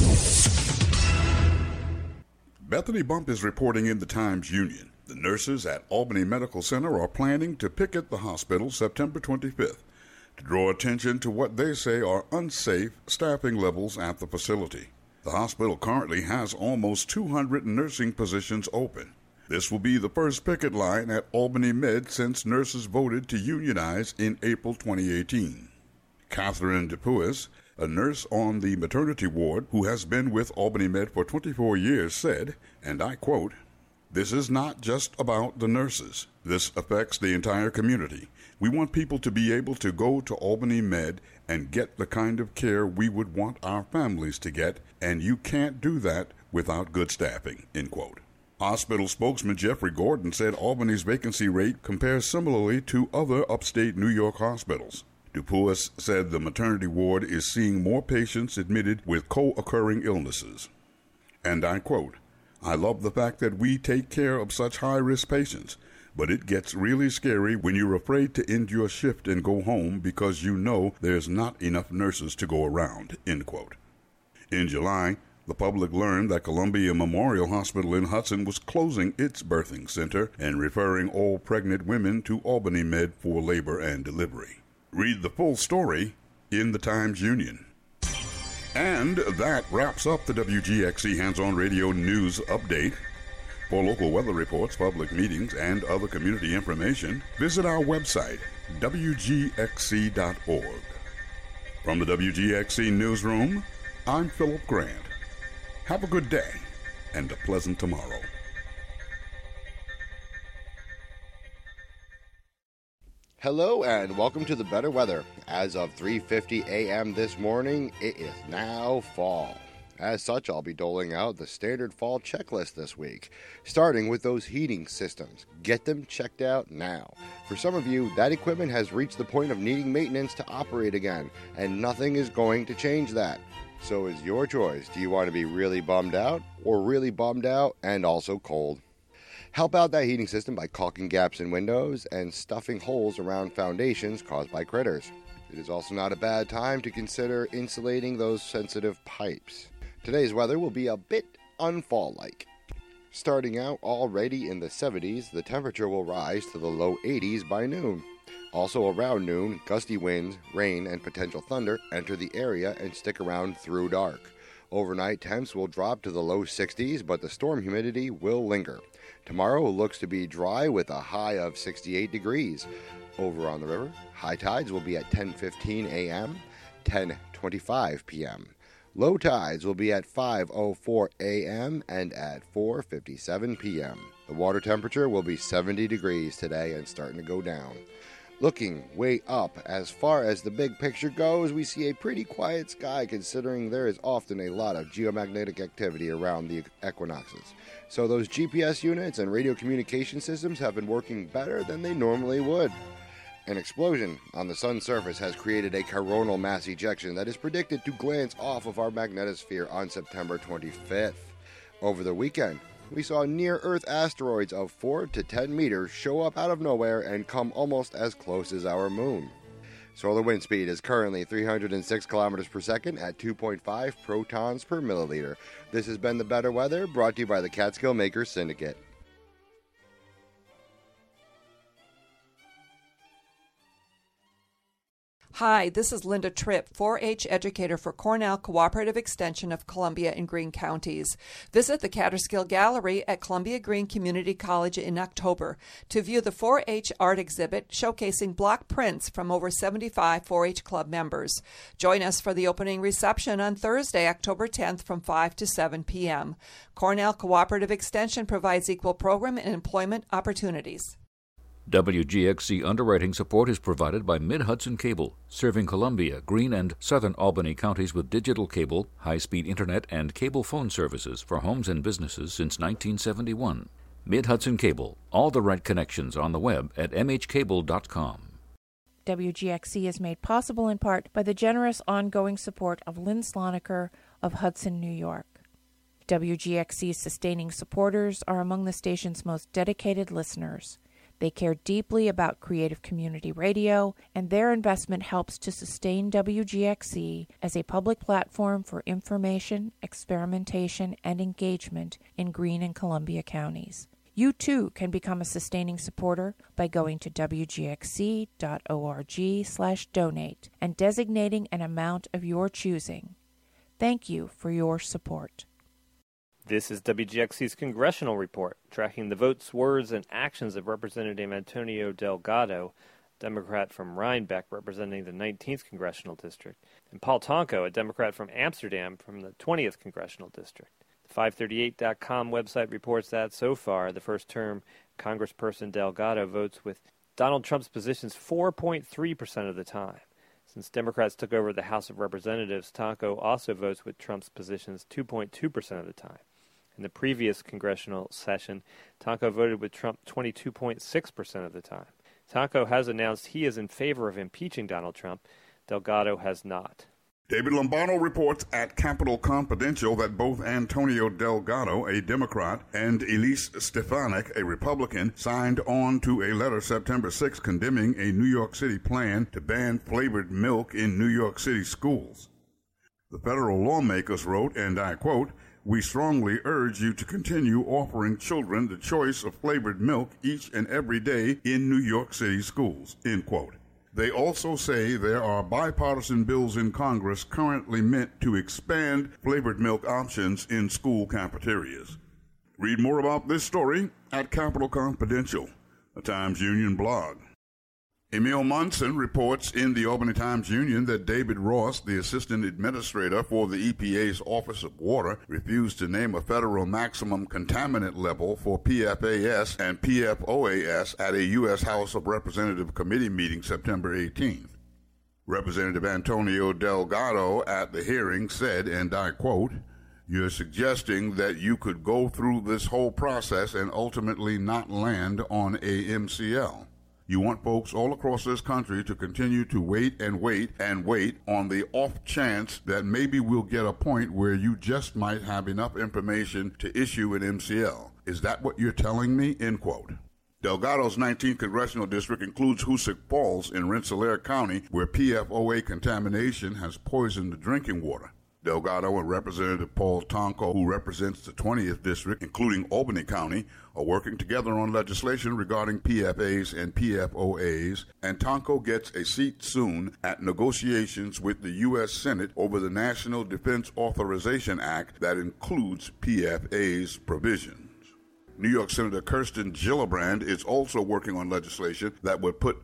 Bethany Bump is reporting in the Times-Union. The nurses at Albany Medical Center are planning to picket the hospital September 25th to draw attention to what they say are unsafe staffing levels at the facility. The hospital currently has almost 200 nursing positions open. This will be the first picket line at Albany Med since nurses voted to unionize in April 2018. Catherine DePuis, a nurse on the maternity ward who has been with Albany Med for 24 years, said, and I quote, "This is not just about the nurses. This affects the entire community. We want people to be able to go to Albany Med and get the kind of care we would want our families to get, and you can't do that without good staffing," end quote. Hospital spokesman Jeffrey Gordon said Albany's vacancy rate compares similarly to other upstate New York hospitals. Dupuis said the maternity ward is seeing more patients admitted with co-occurring illnesses. And I quote, "I love the fact that we take care of such high-risk patients, but it gets really scary when you're afraid to end your shift and go home because you know there's not enough nurses to go around," end quote. In July, the public learned that Columbia Memorial Hospital in Hudson was closing its birthing center and referring all pregnant women to Albany Med for labor and delivery. Read the full story in the Times-Union. And that wraps up the WGXC Hands-On Radio News Update. For local weather reports, public meetings, and other community information, visit our website, wgxc.org. From the WGXC Newsroom, I'm Philip Grant. Have a good day and a pleasant tomorrow. Hello and welcome to the better weather. As of 3:50 a.m. this morning, it is now fall. As such, I'll be doling out the standard fall checklist this week, starting with those heating systems. Get them checked out now. For some of you, that equipment has reached the point of needing maintenance to operate again, and nothing is going to change that. So it's your choice. Do you want to be really bummed out, or really bummed out and also cold? Help out that heating system by caulking gaps in windows and stuffing holes around foundations caused by critters. It is also not a bad time to consider insulating those sensitive pipes. Today's weather will be a bit unfall-like. Starting out already in the 70s, the temperature will rise to the low 80s by noon. Also around noon, gusty winds, rain, and potential thunder enter the area and stick around through dark. Overnight temps will drop to the low 60s, but the storm humidity will linger. Tomorrow looks to be dry with a high of 68 degrees. Over on the river, high tides will be at 10:15 a.m., 10:25 p.m. Low tides will be at 5:04 a.m. and at 4:57 p.m. The water temperature will be 70 degrees today and starting to go down. Looking way up, as far as the big picture goes, we see a pretty quiet sky considering there is often a lot of geomagnetic activity around the equinoxes. So those GPS units and radio communication systems have been working better than they normally would. An explosion on the sun's surface has created a coronal mass ejection that is predicted to glance off of our magnetosphere on September 25th. Over the weekend, we saw near-Earth asteroids of 4 to 10 meters show up out of nowhere and come almost as close as our moon. Solar wind speed is currently 306 kilometers per second at 2.5 protons per milliliter. This has been The Better Weather, brought to you by the Catskill Makers Syndicate. Hi, this is Linda Tripp, 4-H educator for Cornell Cooperative Extension of Columbia and Greene counties. Visit the Catskill Gallery at Columbia Greene Community College in October to view the 4-H art exhibit showcasing block prints from over 75 4-H club members. Join us for the opening reception on Thursday, October 10th from 5 to 7 p.m. Cornell Cooperative Extension provides equal program and employment opportunities. WGXC underwriting support is provided by Mid-Hudson Cable, serving Columbia, Greene, and Southern Albany counties with digital cable, high-speed internet, and cable phone services for homes and businesses since 1971. Mid-Hudson Cable, all the right connections on the web at mhcable.com. WGXC is made possible in part by the generous ongoing support of Lynn Sloniker of Hudson, New York. WGXC's sustaining supporters are among the station's most dedicated listeners. They care deeply about creative community radio, and their investment helps to sustain WGXC as a public platform for information, experimentation, and engagement in Greene and Columbia counties. You, too, can become a sustaining supporter by going to wgxc.org/donate and designating an amount of your choosing. Thank you for your support. This is WGXC's Congressional Report, tracking the votes, words, and actions of Representative Antonio Delgado, Democrat from Rhinebeck representing the 19th Congressional District, and Paul Tonko, a Democrat from Amsterdam from the 20th Congressional District. The 538.com website reports that, so far, the first term Congressperson Delgado votes with Donald Trump's positions 4.3% of the time. Since Democrats took over the House of Representatives, Tonko also votes with Trump's positions 2.2% of the time. In the previous congressional session, Tonko voted with Trump 22.6% of the time. Tonko has announced he is in favor of impeaching Donald Trump. Delgado has not. David Lombardo reports at Capitol Confidential that both Antonio Delgado, a Democrat, and Elise Stefanik, a Republican, signed on to a letter September 6 condemning a New York City plan to ban flavored milk in New York City schools. The federal lawmakers wrote, and I quote, "We strongly urge you to continue offering children the choice of flavored milk each and every day in New York City schools," end quote. They also say there are bipartisan bills in Congress currently meant to expand flavored milk options in school cafeterias. Read more about this story at Capitol Confidential, a Times-Union blog. Emil Munson reports in the Albany Times-Union that David Ross, the assistant administrator for the EPA's Office of Water, refused to name a federal maximum contaminant level for PFAS and PFOAS at a U.S. House of Representatives committee meeting September 18th. Representative Antonio Delgado at the hearing said, and I quote, "You're suggesting that you could go through this whole process and ultimately not land on a MCL. You want folks all across this country to continue to wait and wait and wait on the off chance that maybe we'll get a point where you just might have enough information to issue an MCL. Is that what you're telling me?" End quote. Delgado's 19th congressional district includes Hoosick Falls in Rensselaer County, where PFOA contamination has poisoned the drinking water. Delgado and Representative Paul Tonko, who represents the 20th District, including Albany County, are working together on legislation regarding PFAs and PFOAs, and Tonko gets a seat soon at negotiations with the U.S. Senate over the National Defense Authorization Act that includes PFAs provisions. New York Senator Kirsten Gillibrand is also working on legislation that would put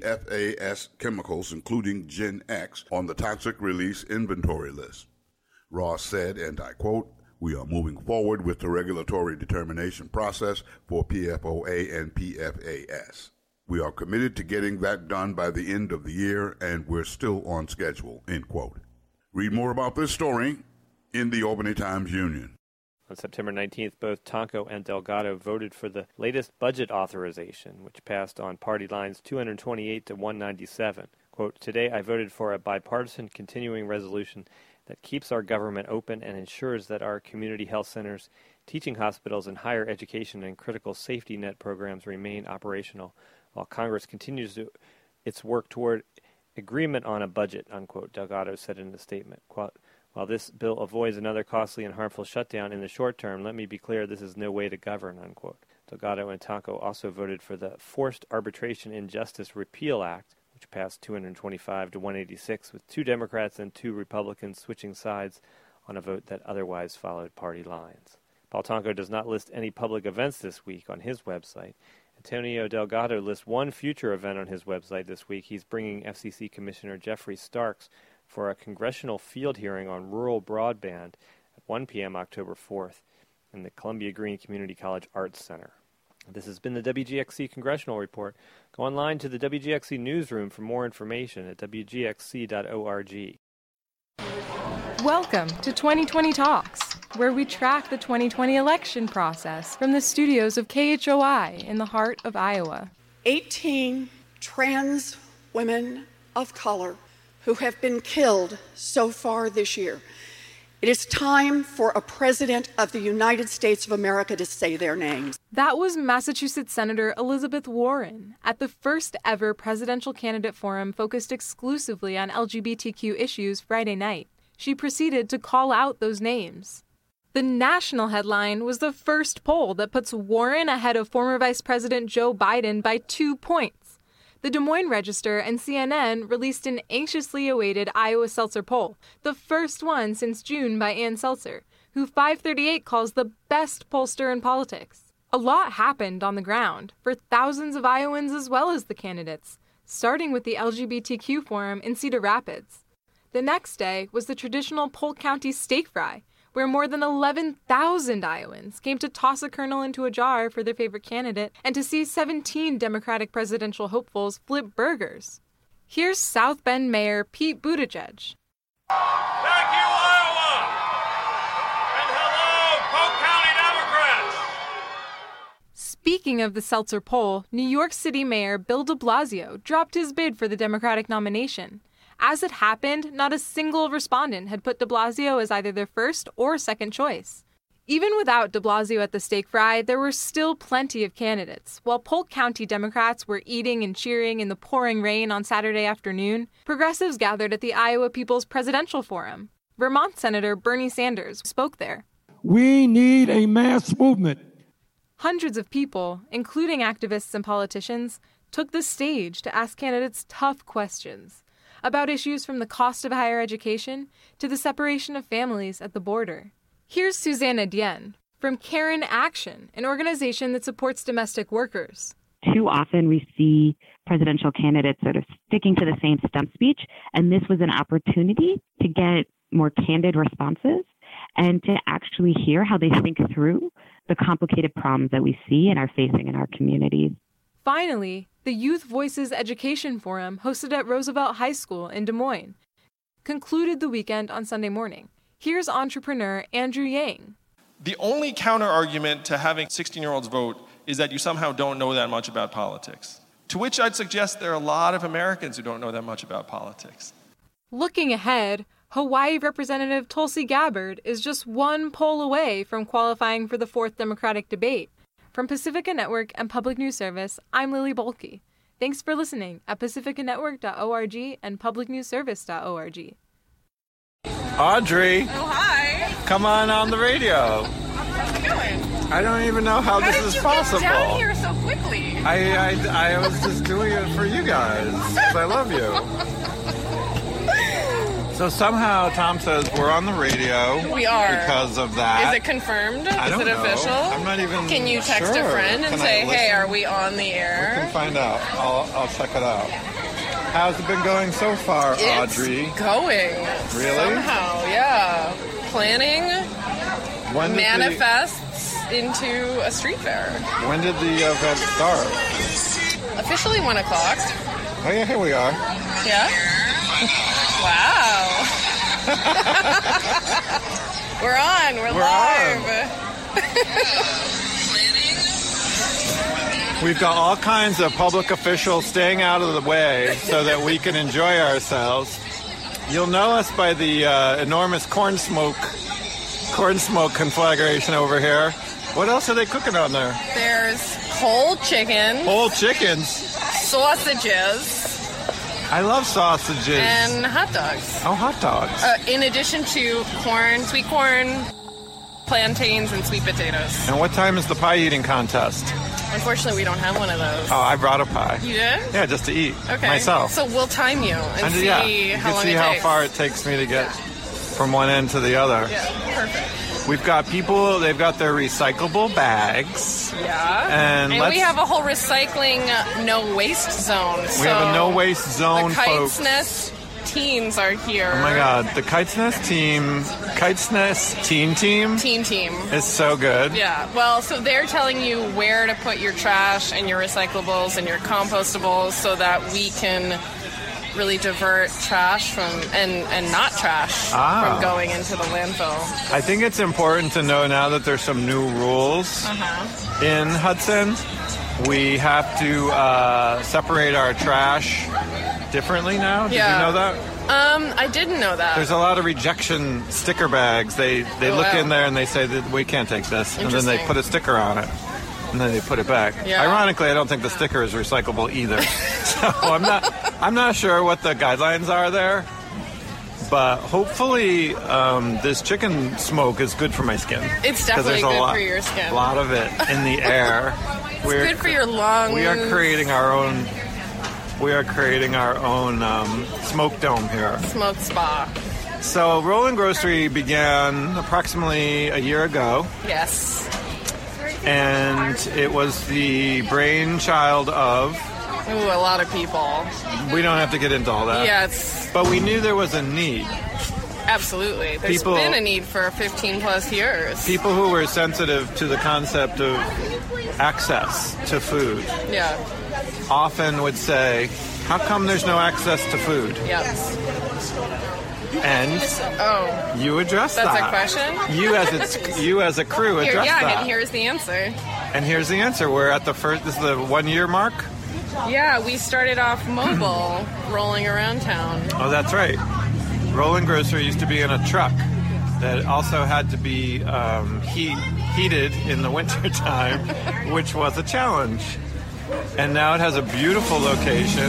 PFAS chemicals, including Gen X, on the toxic release inventory list. Ross said, and I quote, "We are moving forward with the regulatory determination process for PFOA and PFAS." We are committed to getting that done by the end of the year, and we're still on schedule, end quote. Read more about this story in the Albany Times-Union. On September 19th, both Tonko and Delgado voted for the latest budget authorization, which passed on party lines 228 to 197. Quote, "Today I voted for a bipartisan continuing resolution that keeps our government open and ensures that our community health centers, teaching hospitals, and higher education and critical safety net programs remain operational while Congress continues its work toward agreement on a budget," unquote, Delgado said in a statement. Quote, "While this bill avoids another costly and harmful shutdown in the short term, let me be clear, this is no way to govern," unquote. Delgado and Tonko also voted for the Forced Arbitration Injustice Repeal Act, which passed 225 to 186, with 2 Democrats and 2 Republicans switching sides on a vote that otherwise followed party lines. Paul Tonko does not list any public events this week on his website. Antonio Delgado lists one future event on his website this week. He's bringing FCC Commissioner Jeffrey Starks for a congressional field hearing on rural broadband at 1 p.m. October 4th in the Columbia Green Community College Arts Center. This has been the WGXC Congressional Report. Go online to the WGXC Newsroom for more information at wgxc.org. Welcome to 2020 Talks, where we track the 2020 election process from the studios of KHOI in the heart of Iowa. 18 trans women of color who have been killed so far this year. It is time for a president of the United States of America to say their names. That was Massachusetts Senator Elizabeth Warren at the first ever presidential candidate forum focused exclusively on LGBTQ issues Friday night. She proceeded to call out those names. The national headline was the first poll that puts Warren ahead of former Vice President Joe Biden by 2 points. The Des Moines Register and CNN released an anxiously awaited Iowa Seltzer poll, the first one since June by Ann Seltzer, who 538 calls the best pollster in politics. A lot happened on the ground for thousands of Iowans as well as the candidates, starting with the LGBTQ forum in Cedar Rapids. The next day was the traditional Polk County steak fry, where more than 11,000 Iowans came to toss a kernel into a jar for their favorite candidate and to see 17 Democratic presidential hopefuls flip burgers. Here's South Bend Mayor Pete Buttigieg. Thank you, Iowa! And hello, Polk County Democrats! Speaking of the Seltzer poll, New York City Mayor Bill de Blasio dropped his bid for the Democratic nomination. As it happened, not a single respondent had put de Blasio as either their first or second choice. Even without de Blasio at the steak fry, there were still plenty of candidates. While Polk County Democrats were eating and cheering in the pouring rain on Saturday afternoon, progressives gathered at the Iowa People's Presidential Forum. Vermont Senator Bernie Sanders spoke there. We need a mass movement. Hundreds of people, including activists and politicians, took the stage to ask candidates tough questions about issues from the cost of higher education to the separation of families at the border. Here's Susanna Dien from Karen Action, an organization that supports domestic workers. Too often we see presidential candidates sort of sticking to the same stump speech, and this was an opportunity to get more candid responses and to actually hear how they think through the complicated problems that we see and are facing in our communities. Finally, the Youth Voices Education Forum, hosted at Roosevelt High School in Des Moines, concluded the weekend on Sunday morning. Here's entrepreneur Andrew Yang. The only counter-argument to having 16-year-olds vote is that you somehow don't know that much about politics. To which I'd suggest there are a lot of Americans who don't know that much about politics. Looking ahead, Hawaii Representative Tulsi Gabbard is just one poll away from qualifying for the 4th Democratic debate. From Pacifica Network and Public News Service, I'm Lily Bolke. Thanks for listening at pacificanetwork.org and publicnewsservice.org. Audrey! Oh, hi! Come on the radio. How's it going? I don't even know how this is possible. How did you get down here so quickly? I was just doing it for you guys, because I love you. So somehow Tom says we're on the radio. We are. Because of that. Is it confirmed? I don't know. Official? I'm not even Can you text sure. a friend and say, hey, are we on the air? We can find out. I'll check it out. How's it been going so far, Audrey? It's going. Really? Somehow, yeah. Planning manifests into a street fair. When did the event start? Officially 1 o'clock. Oh, yeah, here we are. Yeah? Wow. We're on. We're live. We've got all kinds of public officials staying out of the way so that we can enjoy ourselves. You'll know us by the enormous corn smoke conflagration over here. What else are they cooking on there? There's whole chicken. Whole chickens. Sausages. I love sausages. And hot dogs. Oh, hot dogs. In addition to corn, sweet corn, plantains, and sweet potatoes. And what time is the pie eating contest? Unfortunately, we don't have one of those. Oh, I brought a pie. You did? Yeah, just to eat Okay. myself. So we'll time you and see how long it takes. how far it takes me to get from one end to the other. Yeah, perfect. We've got people, they've got their recyclable bags. Yeah. And we have a whole recycling no waste zone. We have a no waste zone, the folks. Kites Nest teens are here. Oh my God, the Kites Nest Teen Team is so good. Yeah, well, so they're telling you where to put your trash and your recyclables and your compostables so that we can really divert trash from and not trash from going into the landfill. I think it's important to know now that there's some new rules in Hudson. We have to separate our trash differently now. Did you know that? I didn't know that. There's a lot of rejection sticker bags. They look in there and they say that we can't take this, and then they put a sticker on it. And then they put it back. Yeah. Ironically, I don't think the sticker is recyclable either. So I'm not sure what the guidelines are there. But hopefully this chicken smoke is good for my skin. It's definitely good for your skin. A lot of it in the air. It's good for your lungs. We are creating our own smoke dome here. Smoke spa. So Roland Grocery began approximately a year ago. Yes. And it was the brainchild of... Ooh, a lot of people. We don't have to get into all that. Yeah, but we knew there was a need. Absolutely. There's been a need for 15 plus years. People who were sensitive to the concept of access to food often would say, how come there's no access to food? Yes. And you address that. That's a question? You as a crew address that. And here's the answer. And here's the answer. We're at this is the 1 year mark? Yeah, we started off mobile, rolling around town. Oh, that's right. Roland Grocery used to be in a truck that also had to be heated in the wintertime, which was a challenge. And now it has a beautiful location.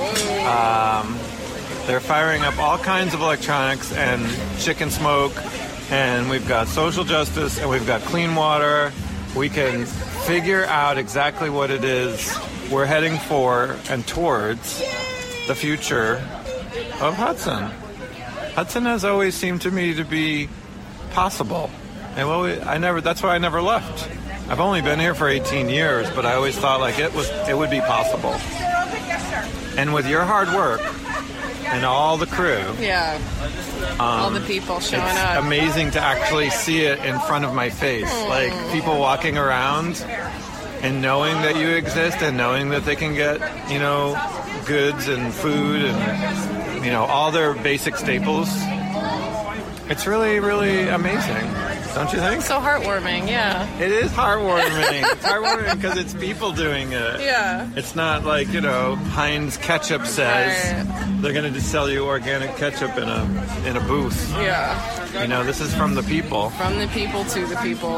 They're firing up all kinds of electronics and chicken smoke, and we've got social justice, and we've got clean water. We can figure out exactly what it is we're heading for and towards the future of Hudson. Hudson has always seemed to me to be possible. And that's why I never left. I've only been here for 18 years, but I always thought like it would be possible. And with your hard work and all the crew. Yeah. All the people showing up. It's amazing to actually see it in front of my face. Like people walking around and knowing that you exist and knowing that they can get, goods and food and, all their basic staples. It's really, really amazing. Don't you think? So heartwarming, yeah. It is heartwarming. It's heartwarming because it's people doing it. Yeah. It's not like, Heinz Ketchup says they're going to sell you organic ketchup in a booth. Yeah. This is from the people. From the people to the people.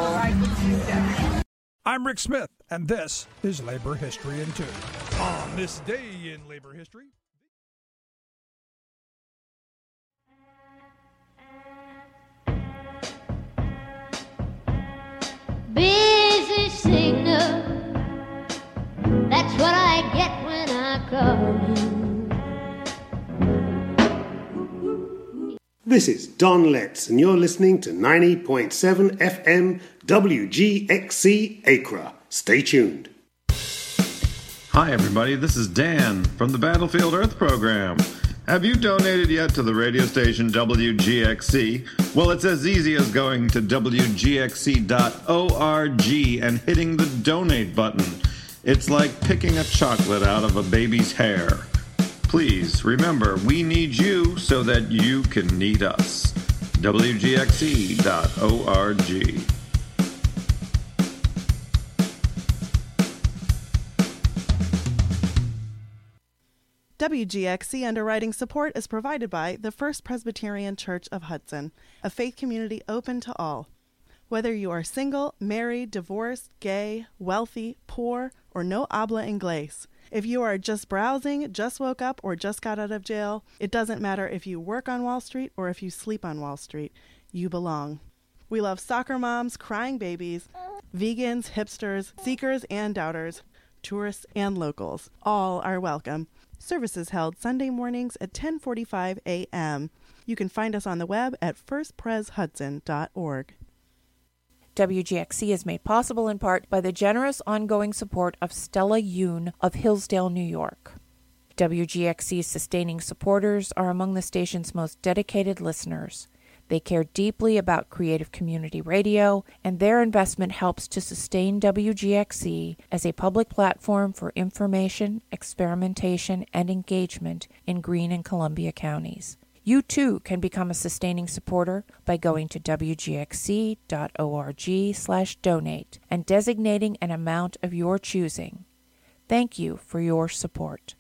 I'm Rick Smith, and this is Labor History in 2. On this day in labor history... Busy signal, that's what I get when I call you. This is Don Letts, and you're listening to 90.7 FM WGXC Acra. Stay tuned. Hi everybody, this is Dan from the Battlefield Earth program. Have you donated yet to the radio station WGXC? Well, it's as easy as going to WGXC.org and hitting the donate button. It's like picking a chocolate out of a baby's hair. Please remember, we need you so that you can need us. WGXE.org. WGXC underwriting support is provided by the First Presbyterian Church of Hudson, a faith community open to all. Whether you are single, married, divorced, gay, wealthy, poor, or no habla inglés, if you are just browsing, just woke up, or just got out of jail, it doesn't matter if you work on Wall Street or if you sleep on Wall Street, you belong. We love soccer moms, crying babies, vegans, hipsters, seekers and doubters, tourists and locals. All are welcome. Services held Sunday mornings at 10:45 a.m. You can find us on the web at firstpreshudson.org. WGXC is made possible in part by the generous ongoing support of Stella Yoon of Hillsdale, New York. WGXC's sustaining supporters are among the station's most dedicated listeners. They care deeply about creative community radio, and their investment helps to sustain WGXC as a public platform for information, experimentation, and engagement in Greene and Columbia counties. You too can become a sustaining supporter by going to wgxc.org/donate and designating an amount of your choosing. Thank you for your support.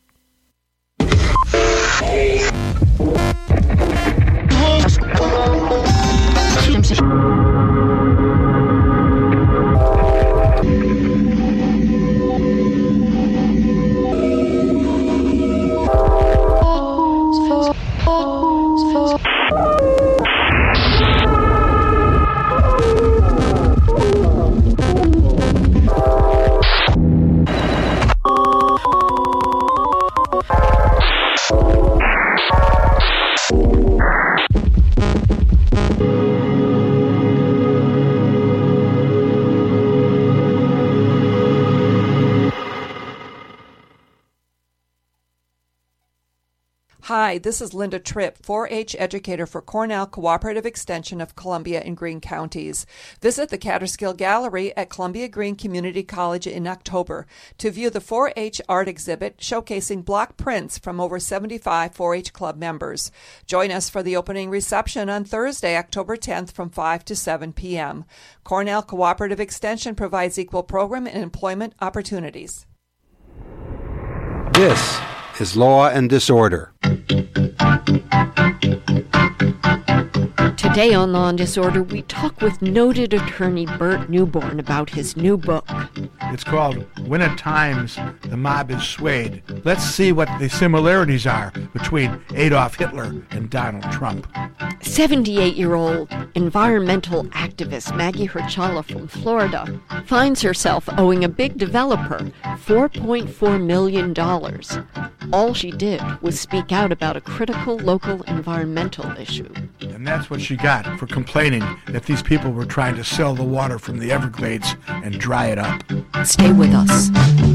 Hi, this is Linda Tripp, 4-H educator for Cornell Cooperative Extension of Columbia and Greene counties. Visit the Catterskill Gallery at Columbia Greene Community College in October to view the 4-H art exhibit showcasing block prints from over 75 4-H club members. Join us for the opening reception on Thursday, October 10th from 5 to 7 p.m. Cornell Cooperative Extension provides equal program and employment opportunities. This is Law and Disorder. Today on Law and Disorder, we talk with noted attorney Burt Newborn about his new book. It's called When at Times the Mob is Swayed. Let's see what the similarities are between Adolf Hitler and Donald Trump. 78-year-old environmental activist Maggie Herchala from Florida finds herself owing a big developer $4.4 million. All she did was speak out about a critical local environmental issue. And that's what she got for complaining that these people were trying to sell the water from the Everglades and dry it up. Stay with us.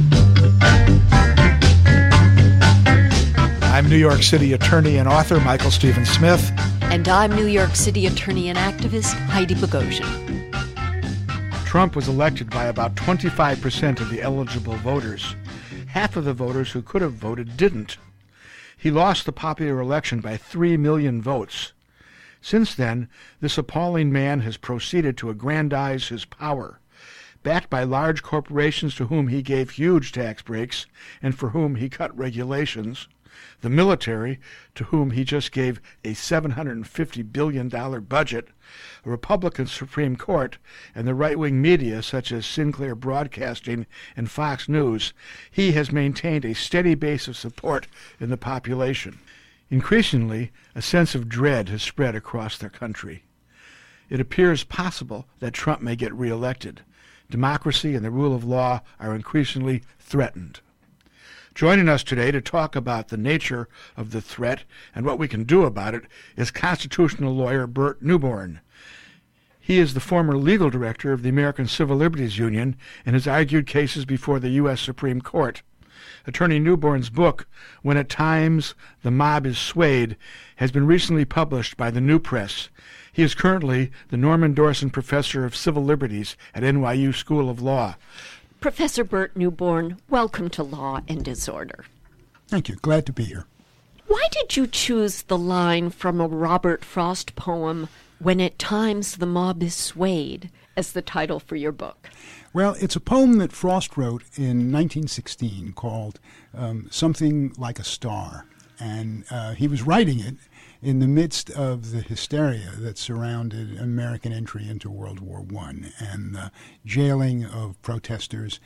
I'm New York City attorney and author Michael Stephen Smith. And I'm New York City attorney and activist Heidi Bogosian. Trump was elected by about 25% of the eligible voters. Half of the voters who could have voted didn't. He lost the popular election by 3 million votes. Since then, this appalling man has proceeded to aggrandize his power. Backed by large corporations to whom he gave huge tax breaks and for whom he cut regulations, the military, to whom he just gave a $750 billion budget, a Republican Supreme Court, and the right-wing media such as Sinclair Broadcasting and Fox News, he has maintained a steady base of support in the population. Increasingly, a sense of dread has spread across their country. It appears possible that Trump may get reelected. Democracy and the rule of law are increasingly threatened. Joining us today to talk about the nature of the threat and what we can do about it is constitutional lawyer Burt Newborn. He is the former legal director of the American Civil Liberties Union and has argued cases before the U.S. Supreme Court. Attorney Newborn's book, When at Times the Mob is Swayed, has been recently published by the New Press. He is currently the Norman Dorsey Professor of Civil Liberties at NYU School of Law. Professor Burt Newborn, welcome to Law and Disorder. Thank you. Glad to be here. Why did you choose the line from a Robert Frost poem, "When at times the mob is swayed," as the title for your book? Well, it's a poem that Frost wrote in 1916 called Something Like a Star. And he was writing it in the midst of the hysteria that surrounded American entry into World War I and the jailing of protesters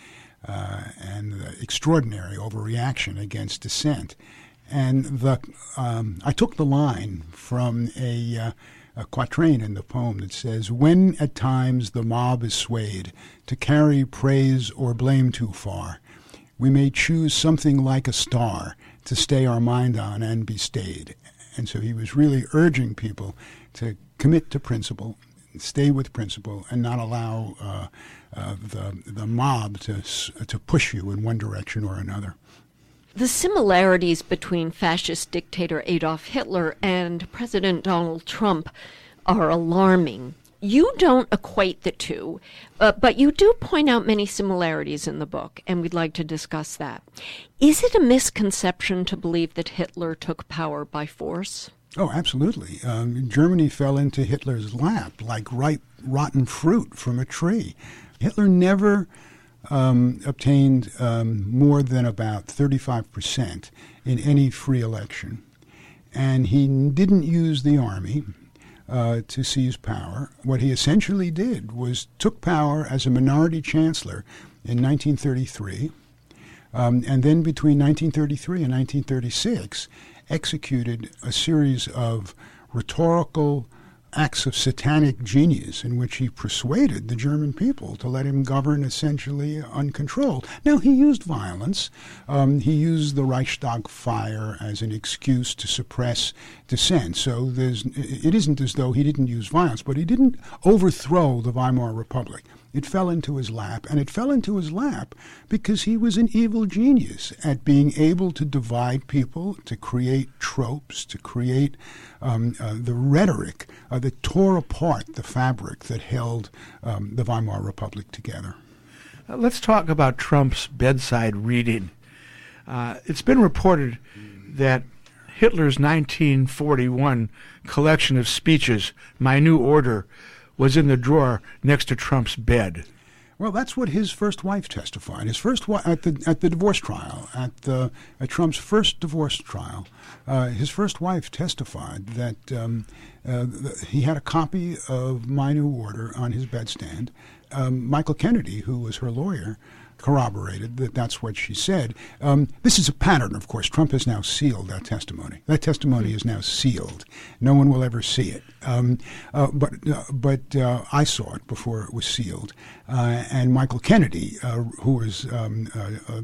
and the extraordinary overreaction against dissent. And I took the line from a quatrain in the poem that says, "When at times the mob is swayed to carry praise or blame too far, we may choose something like a star to stay our mind on and be stayed." And so he was really urging people to commit to principle, stay with principle, and not allow the mob to push you in one direction or another. The similarities between fascist dictator Adolf Hitler and President Donald Trump are alarming. You don't equate the two, but you do point out many similarities in the book, and we'd like to discuss that. Is it a misconception to believe that Hitler took power by force? Oh, absolutely. Germany fell into Hitler's lap like ripe, rotten fruit from a tree. Hitler never obtained more than about 35% in any free election. And he didn't use the army to seize power. What he essentially did was took power as a minority chancellor in 1933, and then between 1933 and 1936 executed a series of rhetorical acts of satanic genius in which he persuaded the German people to let him govern essentially uncontrolled. Now, he used violence. He used the Reichstag fire as an excuse to suppress dissent. So it isn't as though he didn't use violence, but he didn't overthrow the Weimar Republic. It fell into his lap, and it fell into his lap because he was an evil genius at being able to divide people, to create tropes, to create the rhetoric that tore apart the fabric that held the Weimar Republic together. Let's talk about Trump's bedside reading. It's been reported that Hitler's 1941 collection of speeches, My New Order, was in the drawer next to Trump's bed. Well, that's what his first wife testified. His first wife at the divorce trial, at Trump's first divorce trial, his first wife testified that he had a copy of My New Order on his bedstand. Michael Kennedy, who was her lawyer, corroborated that that's what she said. This is a pattern, of course. Trump has now sealed that testimony. That testimony is now sealed. No one will ever see it. But I saw it before it was sealed. And Michael Kennedy, who was